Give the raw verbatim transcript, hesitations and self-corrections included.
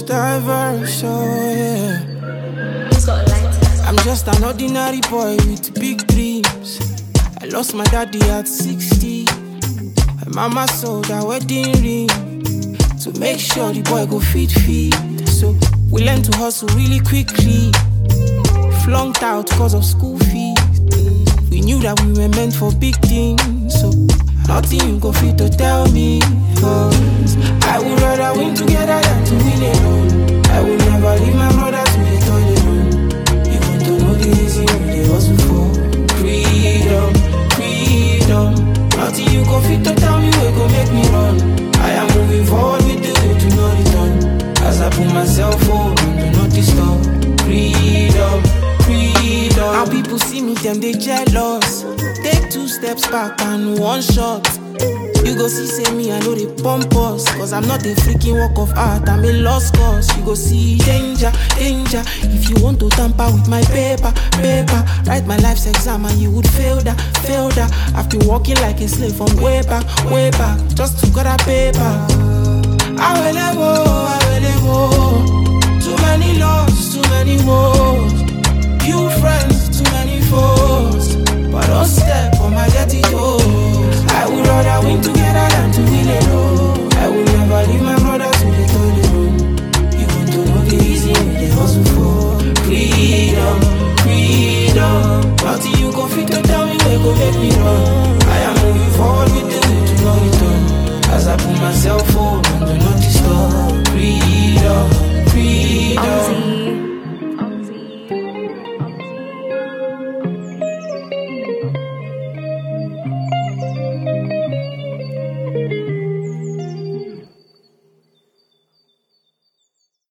diverse, oh yeah. I'm just an ordinary boy with big dreams. I lost my daddy at sixty. My mama sold her wedding ring to make sure the boy go feed feed. So we learned to hustle really quickly. Flunked out cause of school fees. We knew that we were meant for big things. So nothing you go fit to tell me. Cause I would rather win together than to win alone. I would never leave my brother to the toilet alone. You want to know the reason we dey hustle for freedom, freedom. Nothing you go fit to tell me we go make me run. I am moving forward with the way to no return. As I put myself on, do not disturb. Freedom, freedom. How people see me, them they jealous. Take two steps back and one shot. You go see, say me, I know they pump us. Cause I'm not a freaking work of art, I'm a lost cause. You go see danger, danger. If you want to tamper with my paper, paper. Write my life's exam and you would fail that, fail that. I've been walking like a slave from way back, way back. Just to get a paper. I will never, I will never. Too many loves, too many woes. Few friends, too many foes. But don't step on my dirty toes. I would rather win together than to win alone. I would never leave my brother to the toilet alone. You want to know the reason they hustle for freedom, freedom. Nothing you go fit to tell me where go make me run. I am moving forward with the way to no return. As I put myself on,